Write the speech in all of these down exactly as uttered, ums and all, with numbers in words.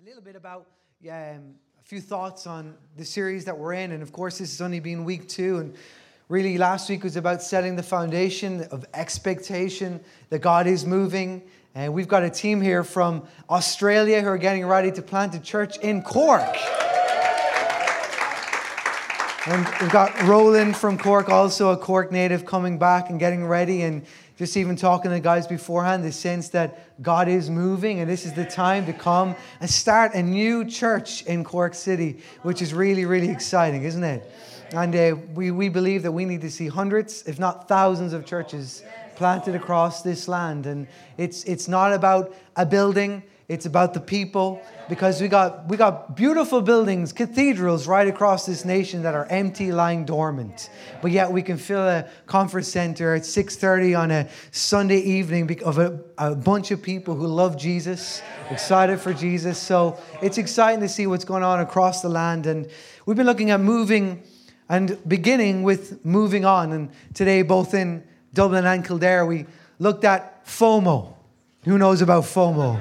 A little bit about um, a few thoughts on the series that we're in. And of course, this has only been week two. And really, last week was about setting the foundation of expectation that God is moving. And we've got a team here from Australia who are getting ready to plant a church in Cork. And we've got Roland from Cork, also a Cork native, coming back and getting ready. And just even talking to the guys beforehand, the sense that God is moving and this is the time to come and start a new church in Cork City, which is really, really exciting, isn't it? And uh, we, we believe that we need to see hundreds, if not thousands of churches planted across this land. And it's it's not about a building, it's about the people, because we got we got beautiful buildings, cathedrals right across this nation that are empty, lying dormant. But yet we can fill a conference center at six thirty on a Sunday evening of a, a bunch of people who love Jesus, excited for Jesus. So it's exciting to see what's going on across the land. And we've been looking at moving and beginning with moving on. And today, both in Dublin and Kildare, we looked at FOMO. Who knows about FOMO?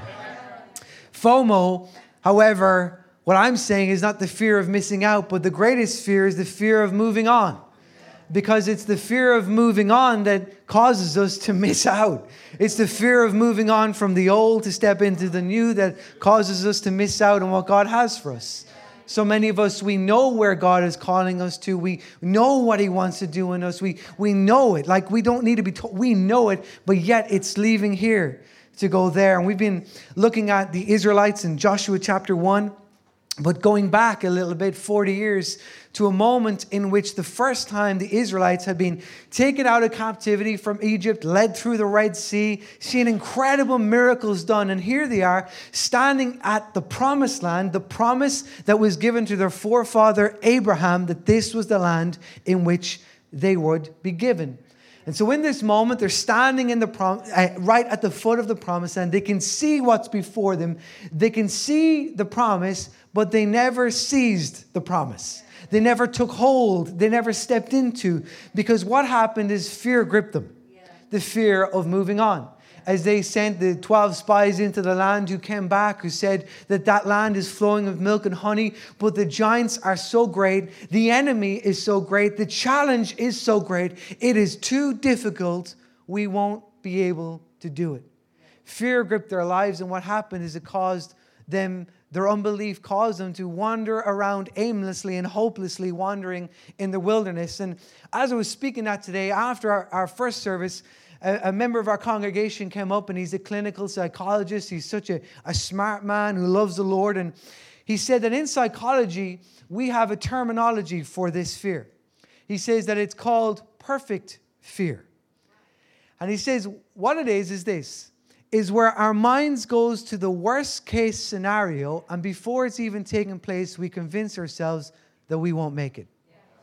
FOMO, however, what I'm saying is not the fear of missing out, but the greatest fear is the fear of moving on. Because it's the fear of moving on that causes us to miss out. It's the fear of moving on from the old to step into the new that causes us to miss out on what God has for us. So many of us, we know where God is calling us to. We know what He wants to do in us. We, we know it. Like we don't need to be told. We know it, but yet it's leaving here to go there. And we've been looking at the Israelites in Joshua chapter one, but going back a little bit, forty years, to a moment in which the first time the Israelites had been taken out of captivity from Egypt, led through the Red Sea, seen incredible miracles done. And here they are standing at the promised land, the promise that was given to their forefather Abraham, that this was the land in which they would be given. And so in this moment, they're standing in the prom- uh, right at the foot of the promise land. They can see what's before them. They can see the promise, but they never seized the promise. They never took hold. They never stepped into. Because what happened is fear gripped them. Yeah. The fear of moving on. As they sent the twelve spies into the land who came back, who said that that land is flowing with milk and honey, but the giants are so great, the enemy is so great, the challenge is so great, it is too difficult, we won't be able to do it. Fear gripped their lives, and what happened is it caused them, their unbelief caused them to wander around aimlessly and hopelessly wandering in the wilderness. And as I was speaking that today, after our, our first service, a member of our congregation came up, and he's a clinical psychologist. He's such a, a smart man who loves the Lord. And he said that in psychology, we have a terminology for this fear. He says that it's called perfect fear. And he says what it is is this, is where our minds goes to the worst case scenario, and before it's even taken place, we convince ourselves that we won't make it.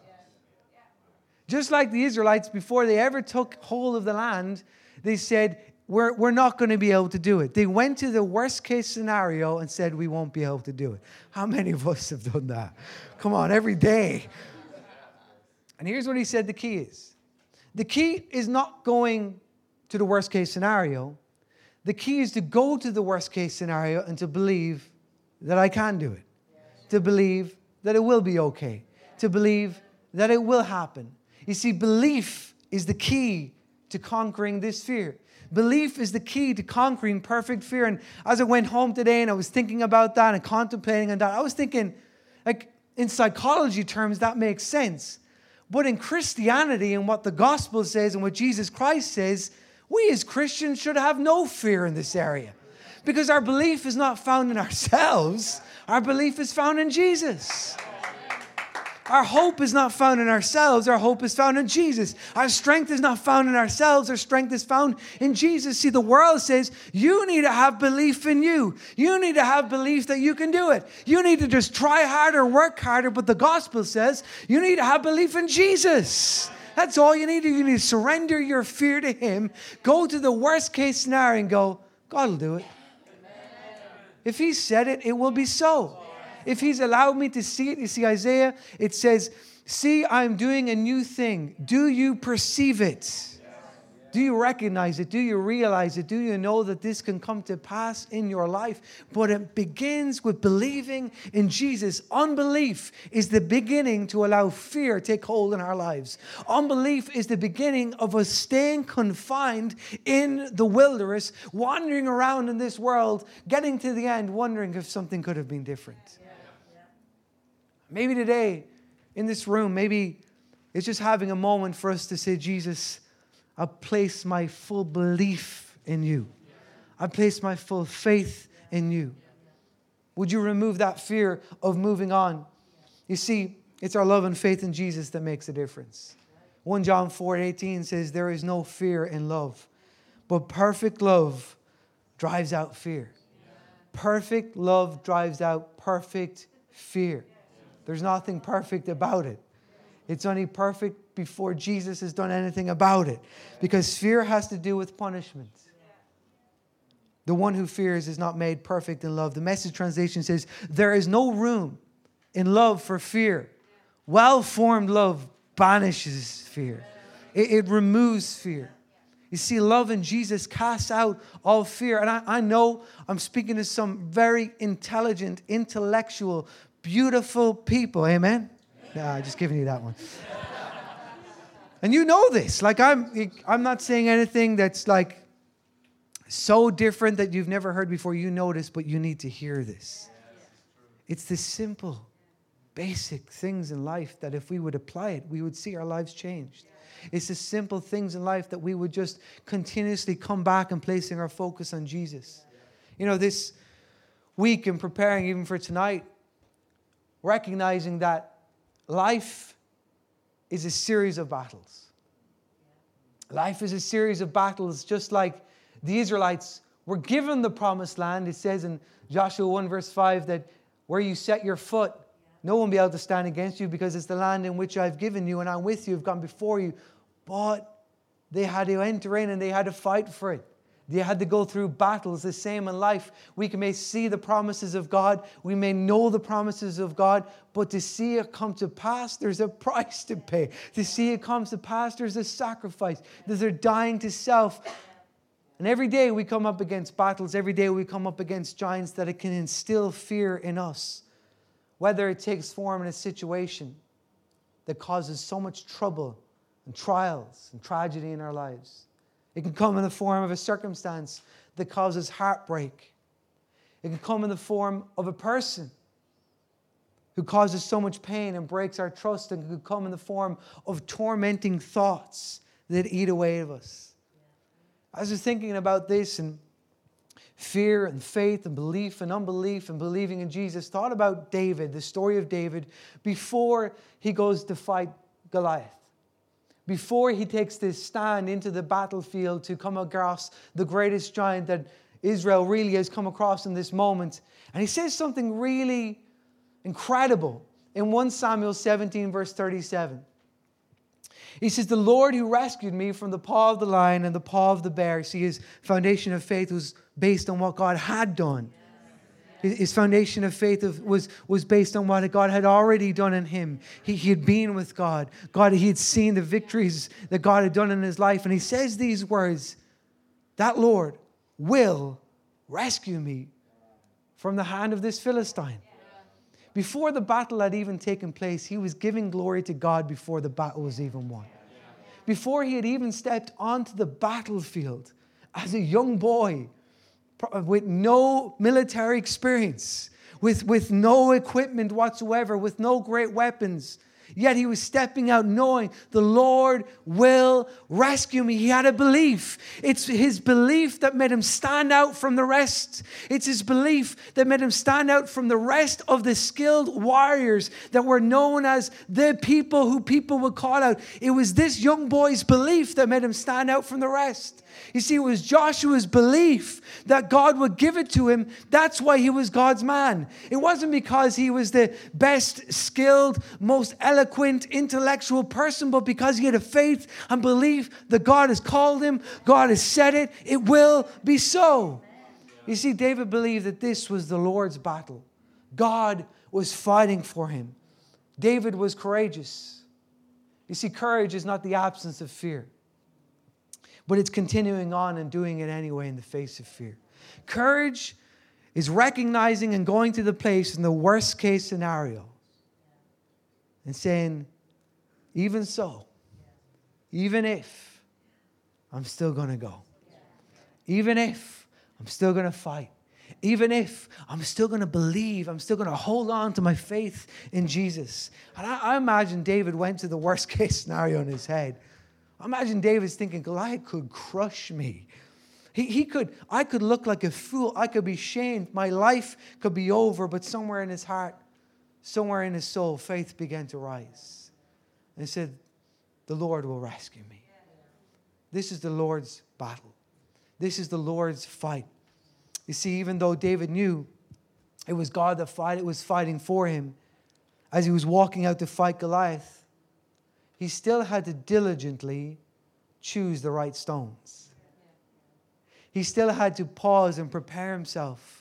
Just like the Israelites, before they ever took hold of the land, they said, we're, we're not going to be able to do it. They went to the worst case scenario and said, we won't be able to do it. How many of us have done that? Come on, every day. And here's what he said the key is. The key is not going to the worst case scenario. The key is to go to the worst case scenario and to believe that I can do it. To believe that it will be okay. To believe that it will happen. You see, belief is the key to conquering this fear. Belief is the key to conquering perfect fear. And as I went home today and I was thinking about that and contemplating on that, I was thinking, like, in psychology terms, that makes sense. But in Christianity and what the gospel says and what Jesus Christ says, we as Christians should have no fear in this area. Because our belief is not found in ourselves. Our belief is found in Jesus. Our hope is not found in ourselves. Our hope is found in Jesus. Our strength is not found in ourselves. Our strength is found in Jesus. See, the world says you need to have belief in you. You need to have belief that you can do it. You need to just try harder, work harder. But the gospel says you need to have belief in Jesus. That's all you need to do. You need to surrender your fear to Him. Go to the worst case scenario and go, God will do it. If He said it, it will be so. If He's allowed me to see it, you see Isaiah, it says, see, I'm doing a new thing. Do you perceive it? Do you recognize it? Do you realize it? Do you know that this can come to pass in your life? But it begins with believing in Jesus. Unbelief is the beginning to allow fear take hold in our lives. Unbelief is the beginning of us staying confined in the wilderness, wandering around in this world, getting to the end, wondering if something could have been different. Maybe today, in this room, maybe it's just having a moment for us to say, Jesus, I place my full belief in you. I place my full faith in you. Would you remove that fear of moving on? You see, it's our love and faith in Jesus that makes a difference. First John four eighteen says, there is no fear in love, but perfect love drives out fear. Perfect love drives out perfect fear. There's nothing perfect about it. It's only perfect before Jesus has done anything about it. Because fear has to do with punishment. The one who fears is not made perfect in love. The Message translation says, there is no room in love for fear. Well-formed love banishes fear. It, it removes fear. You see, love in Jesus casts out all fear. And I, I know I'm speaking to some very intelligent, intellectual, beautiful people. Amen? Yeah, I'm just giving you that one. And you know this. Like, I'm I'm not saying anything that's like so different that you've never heard before. You know this, but you need to hear this. It's the simple, basic things in life that if we would apply it, we would see our lives changed. It's the simple things in life that we would just continuously come back and placing our focus on Jesus. You know, this week in preparing even for tonight, recognizing that life is a series of battles. Life is a series of battles, just like the Israelites were given the promised land. It says in Joshua one verse five that where you set your foot, no one will be able to stand against you because it's the land in which I've given you and I'm with you, I've gone before you. But they had to enter in and they had to fight for it. They had to go through battles. The same in life. We may see the promises of God. We may know the promises of God. But to see it come to pass, there's a price to pay. To see it come to pass, there's a sacrifice. There's dying to self. And every day we come up against battles. Every day we come up against giants that it can instill fear in us. Whether it takes form in a situation that causes so much trouble and trials and tragedy in our lives. It can come in the form of a circumstance that causes heartbreak. It can come in the form of a person who causes so much pain and breaks our trust. And it can come in the form of tormenting thoughts that eat away at us. I was just thinking about this and fear and faith and belief and unbelief and believing in Jesus. Thought about David, the story of David, before he goes to fight Goliath. Before he takes this stand into the battlefield to come across the greatest giant that Israel really has come across in this moment. And he says something really incredible in First Samuel seventeen verse thirty-seven. He says, the Lord who rescued me from the paw of the lion and the paw of the bear. See, his foundation of faith was based on what God had done. His foundation of faith was, was based on what God had already done in him. He, he had been with God. God, he had seen the victories that God had done in his life. And he says these words, that Lord will rescue me from the hand of this Philistine. Before the battle had even taken place, he was giving glory to God before the battle was even won. Before he had even stepped onto the battlefield as a young boy, with no military experience, with, with no equipment whatsoever, with no great weapons. Yet he was stepping out knowing the Lord will rescue me. He had a belief. It's his belief that made him stand out from the rest. It's his belief that made him stand out from the rest of the skilled warriors that were known as the people who people would call out. It was this young boy's belief that made him stand out from the rest. You see, it was Joshua's belief that God would give it to him. That's why he was God's man. It wasn't because he was the best skilled, most eloquent, intellectual person, but because he had a faith and belief that God has called him, God has said it, it will be so. You see, David believed that this was the Lord's battle. God was fighting for him. David was courageous. You see, courage is not the absence of fear. but it's continuing on and doing it anyway in the face of fear. Courage is recognizing and going to the place in the worst case scenario and saying, even so, even if, I'm still going to go. Even if, I'm still going to fight. Even if, I'm still going to believe. I'm still going to hold on to my faith in Jesus. And I, I imagine David went to the worst case scenario in his head. I imagine David's thinking, Goliath could crush me. He, he could, I could look like a fool. I could be shamed. My life could be over. But somewhere in his heart, somewhere in his soul, faith began to rise. And he said, the Lord will rescue me. This is the Lord's battle. This is the Lord's fight. You see, even though David knew it was God that fight, it was fighting for him, as he was walking out to fight Goliath, he still had to diligently choose the right stones. He still had to pause and prepare himself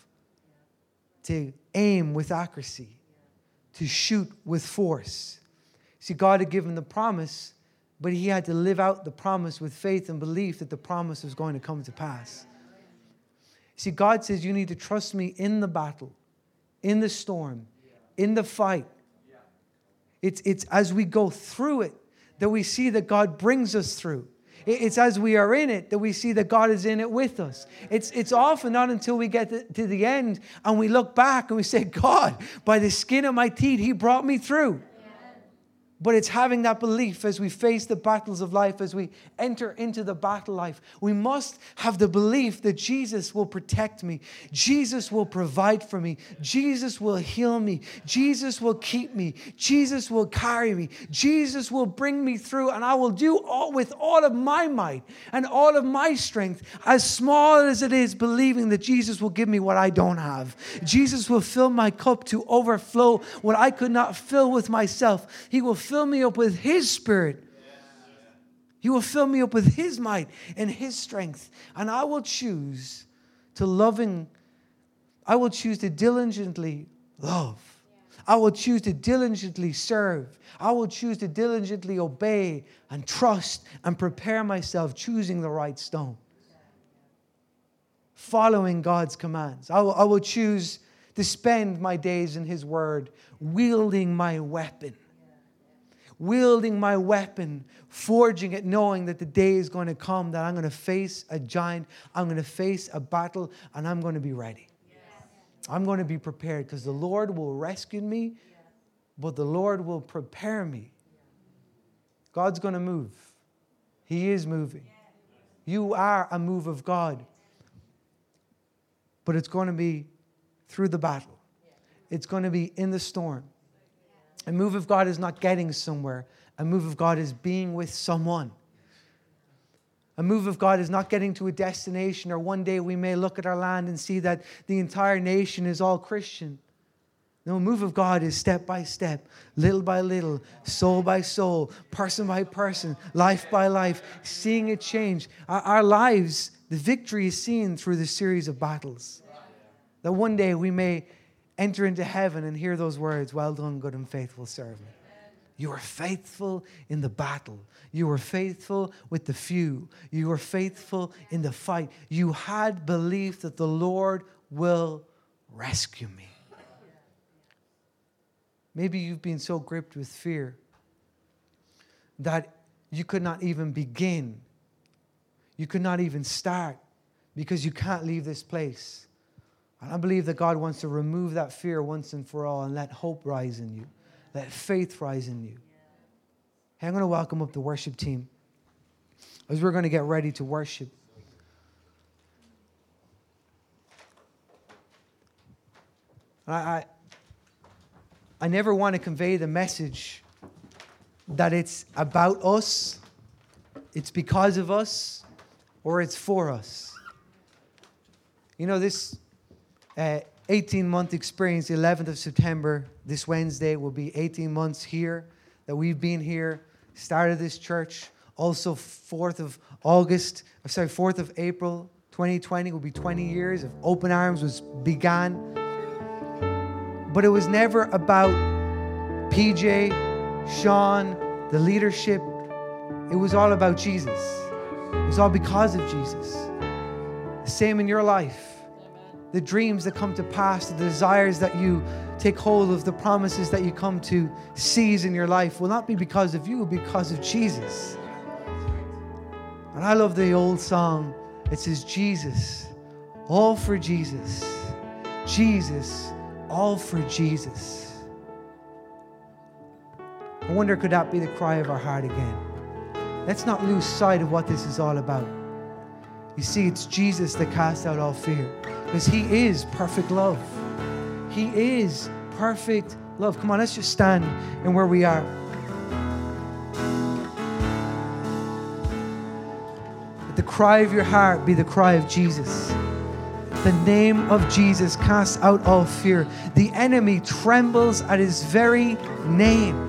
to aim with accuracy, to shoot with force. See, God had given the promise, but he had to live out the promise with faith and belief that the promise was going to come to pass. See, God says you need to trust me in the battle, in the storm, in the fight. It's, it's as we go through it that we see that God brings us through. It's as we are in it that we see that God is in it with us. It's, it's often not until we get to, to the end and we look back and we say, God, by the skin of my teeth, he brought me through. But it's having that belief as we face the battles of life, as we enter into the battle life. We must have the belief that Jesus will protect me. Jesus will provide for me. Jesus will heal me. Jesus will keep me. Jesus will carry me. Jesus will bring me through, and I will do all with all of my might and all of my strength, as small as it is, believing that Jesus will give me what I don't have. Jesus will fill my cup to overflow what I could not fill with myself. He will fill me up with his Spirit. He will fill me up with his might and his strength. And I will choose to loving, I will choose to diligently love. I will choose to diligently serve. I will choose to diligently obey and trust and prepare myself, choosing the right stone. Following God's commands. I will, I will choose to spend my days in his word, wielding my weapon. Wielding my weapon, forging it, knowing that the day is going to come that I'm going to face a giant, I'm going to face a battle, and I'm going to be ready. Yes. I'm going to be prepared because the Lord will rescue me, but the Lord will prepare me. God's going to move. He is moving. You are a move of God, but it's going to be through the battle. It's going to be in the storm. A move of God is not getting somewhere. A move of God is being with someone. A move of God is not getting to a destination, or one day we may look at our land and see that the entire nation is all Christian. No, a move of God is step by step, little by little, soul by soul, person by person, life by life, seeing it change. Our, our lives, the victory is seen through the series of battles. That one day we may enter into heaven and hear those words, well done, good and faithful servant. You were faithful in the battle. You were faithful with the few. You were faithful in the fight. You had belief that the Lord will rescue me. Maybe you've been so gripped with fear that you could not even begin. You could not even start because you can't leave this place. And I believe that God wants to remove that fear once and for all and let hope rise in you. Let faith rise in you. Hey, I'm going to welcome up the worship team as we're going to get ready to worship. I, I, I never want to convey the message that it's about us, it's because of us, or it's for us. You know, this Uh, eighteen-month experience, the eleventh of September, this Wednesday, will be eighteen months here that we've been here, started this church. Also, fourth of August, I'm sorry, fourth of April, twenty twenty will be twenty years of Open Arms was began. But it was never about P J, Sean, the leadership. It was all about Jesus. It's all because of Jesus. The same in your life. The dreams that come to pass, the desires that you take hold of, the promises that you come to seize in your life will not be because of you, it will be because of Jesus. And I love the old song. It says, Jesus, all for Jesus. Jesus, all for Jesus. I wonder, could that be the cry of our heart again? Let's not lose sight of what this is all about. You see, it's Jesus that casts out all fear, because He is perfect love. He is perfect love. Come on, let's just stand in where we are. Let the cry of your heart be the cry of Jesus. The name of Jesus casts out all fear. The enemy trembles at His very name.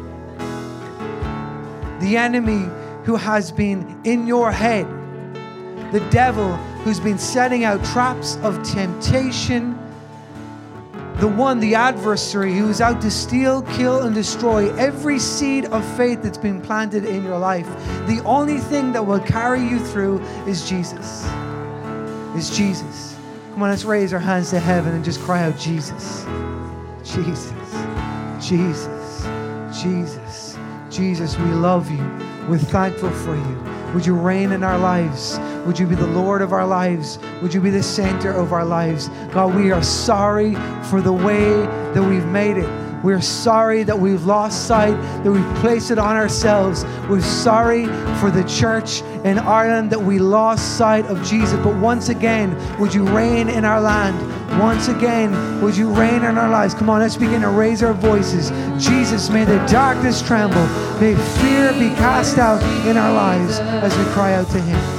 The enemy who has been in your head, the devil who's been setting out traps of temptation, the one, the adversary who's out to steal, kill, and destroy every seed of faith that's been planted in your life. The only thing that will carry you through is Jesus. Is Jesus. Come on, let's raise our hands to heaven and just cry out, Jesus. Jesus. Jesus. Jesus. Jesus, we love you. We're thankful for you. Would you reign in our lives? Would you be the Lord of our lives? Would you be the center of our lives? God, we are sorry for the way that we've made it. We're sorry that we've lost sight, that we've placed it on ourselves. We're sorry for the church in Ireland that we lost sight of Jesus. But once again, would you reign in our land? Once again, would you reign in our lives? Come on, let's begin to raise our voices. Jesus, may the darkness tremble. May fear be cast out in our lives as we cry out to Him.